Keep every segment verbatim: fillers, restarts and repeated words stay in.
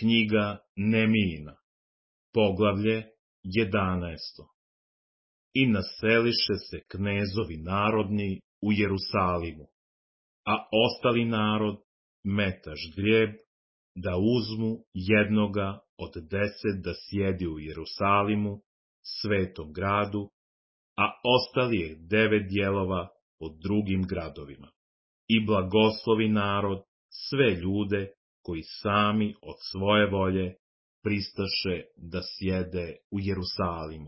Knjiga Nemijina, poglavlje jedanaesto. I naseliše se knezovi narodni u Jerusalimu, a ostali narod meta ždrijeb da uzmu jednoga od deset da sjedi u Jerusalimu, svetom gradu, a ostali je devet dijelova po drugim gradovima. I blagoslovi narod sve ljude koji sami od svoje volje pristaše da sjede u Jerusalimu.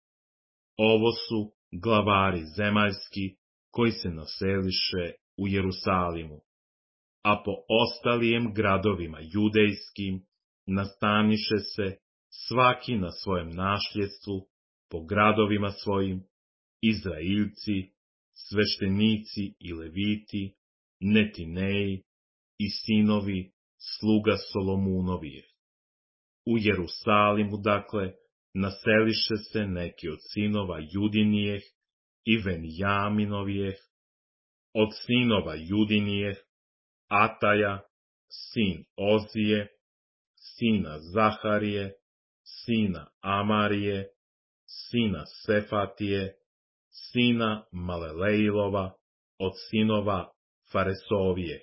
Ovo su glavari zemaljski koji se naseliše u Jerusalimu, a po ostalijem gradovima judejskim nastaniše se svaki na svojem našljedstvu po gradovima svojim, Izrailci, sveštenici i leviti, Netineji i sinovi sluga Solomunovije. U Jerusalimu, dakle, naseliše se neki od sinova Judinijeh i Venjaminovijeh, od sinova Judinijeh, Ataja, sin Ozije, sina Zaharije, sina Amarije, sina Sefatije, sina Malelejlova, od sinova Faresovije,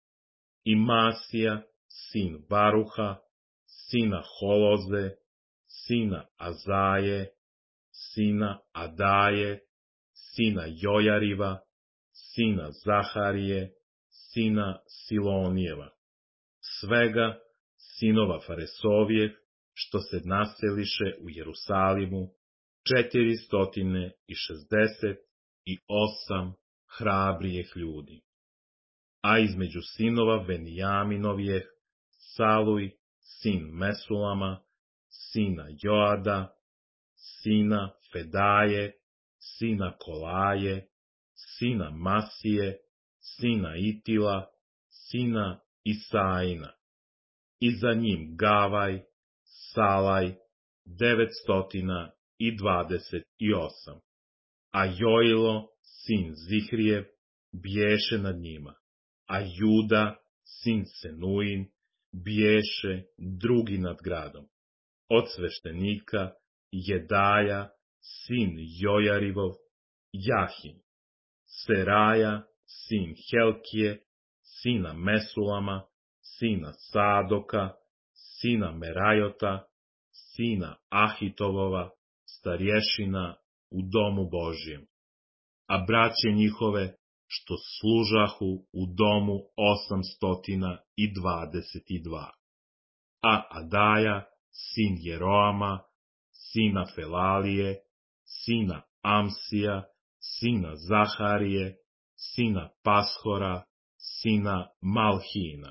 i Masija, sin Baruha, sina Holoze, sina Azaje, sina Adaje, sina Jojariva, sina Zaharije, sina Silonijeva. Svega sinova Faresovijeh, što se naseliše u Jerusalimu, četiristotine i šezdeset i osam hrabrijeh ljudi. A između sinova Venijaminovijeh, Saluj, sin Mesulama, sina Joada, sina Fedaje, sina Kolaje, sina Masije, sina Itila, sina Isaina. I za njim Gavaj, Salaj, devetstotina i dvadeset i osam. A Jojilo, sin Zihrijev, biješe nad njima, a Juda, sin Senuin, biješe drugi nad gradom. Od sveštenika Jedaja, sin Jojarivov, Jahin, Seraja, sin Helkije, sina Mesulama, sina Sadoka, sina Merajota, sina Ahitovova, starješina u domu Božjem. A braće njihove, što služahu u domu osamstotina i dvadeset i dva. A Adaja, sin Jeroama, sina Felalije, sina Amsija, sina Zaharije, sina Pashora, sina Malhina.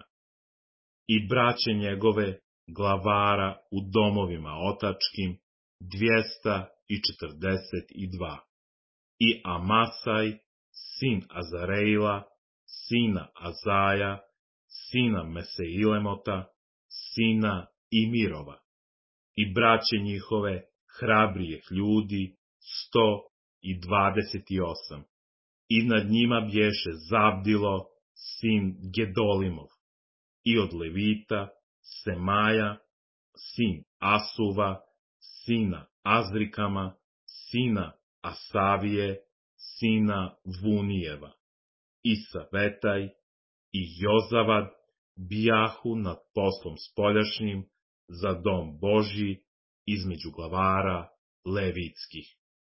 I braće njegove, glavara u domovima otačkim, dvjesta i četrdeset i dva. I Amasaj, sin Azarejla, sina Azaja, sina Meseilemota, sina Imirova. I braće njihove, hrabrijeh ljudi, sto i dvadeset i osam. I nad njima bješe Zabdilo, sin Gedolimov. I od Levita, Semaja, sin Asuva, sina Azrikama, sina Asavije, sina Vunijeva. I Savetaj i Jozavad bijahu nad poslom spoljašnjim za dom Božji između glavara levitskih.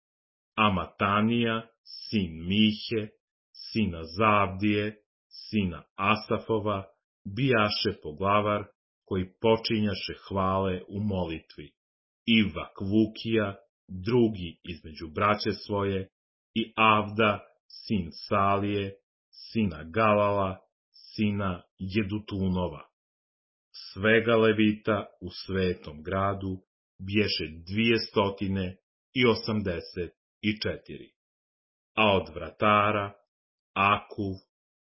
A Matanija, sin Mihe, sina Zavdije, sina Asafova, bijaše poglavar koji počinjaše hvale u molitvi. I Vakvukija, drugi između braće svoje, i Avda, sin Salije, sina Galala, sina Jedutunova. Svega levita u svetom gradu bješe dvijestotine i osamdeset i četiri. A od vratara, Akuv,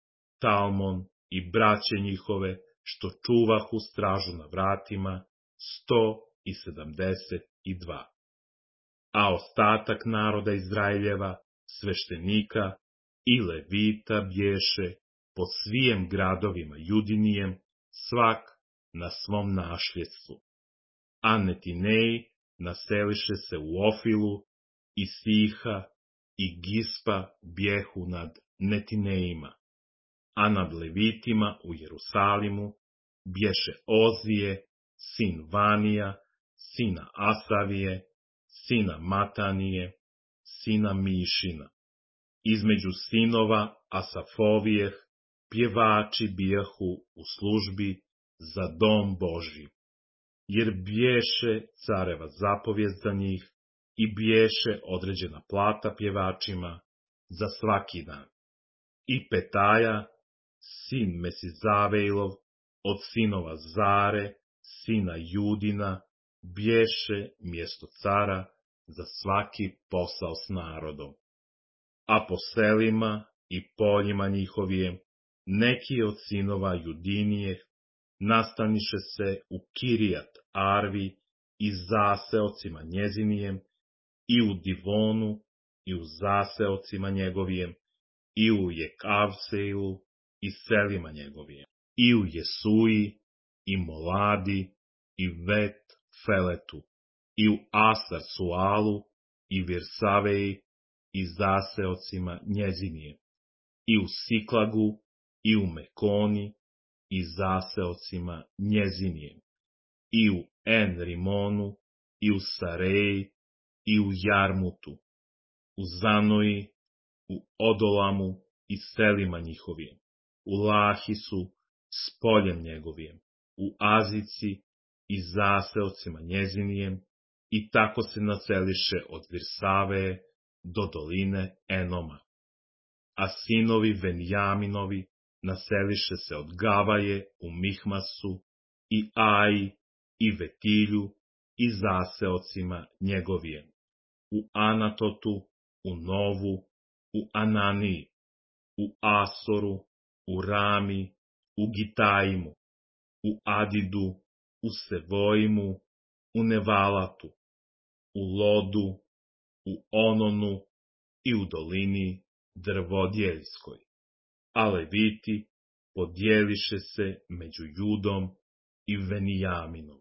Talmon i braće njihove, što čuvahu stražu na vratima, sto i sedamdeset i dva. A ostatak naroda Izraeljeva, sveštenika i levita bješe po svijem gradovima Judinijem, svak na svom našljedstvu. A Netineji naseliše se u Ofilu, i Siha i Gispa bjehu nad Netinejima, a nad Levitima u Jerusalimu bješe Ozije, sin Vanija, sina Asavije, sina Matanije, sina Mišina. Između sinova Asafovijeh pjevači bijahu u službi za dom Božji, jer bješe careva zapovijest za njih i bješe određena plata pjevačima za svaki dan. I Petaja, sin Mesizavejlov, od sinova Zare, sina Judina, bješe mjesto cara za svaki posao s narodom. A po selima i poljima njihovijem, neki od sinova Judinijeh nastaniše se u Kirijat Arvi i zaseocima njezinijem, i u Divonu, i u zaseocima njegovijem, i u Jekavseilu, i selima njegovijem, i u Jesuji, i Moladi, i Vet Feletu, i u Asar Sualu, i Virsaveji, i zaseocima njezinijem, i u Siklagu, i u Mekoni, i zaseocima njezinijem, i u En Rimonu, i u Sareji, i u Jarmutu, u Zanoji, u Odolamu i selima njihovijem, u Lahisu s poljem njegovijem, u Azici i zaseocima njezinijem, i tako se naseliše od Virsaveje do doline Enoma. A sinovi Venjaminovi naseliše se od Gavaje u Mihmasu, i Aji, i Vetilju, i zaseocima njegovijem, u Anatotu, u Novu, u Ananiji, u Asoru, u Rami, u Gitajimu, u Adidu, u Sevojimu, u Nevalatu, u Lodu, u Ononu i u dolini Drvodjeljskoj. A Leviti podijeliše se među Judom i Venijaminom.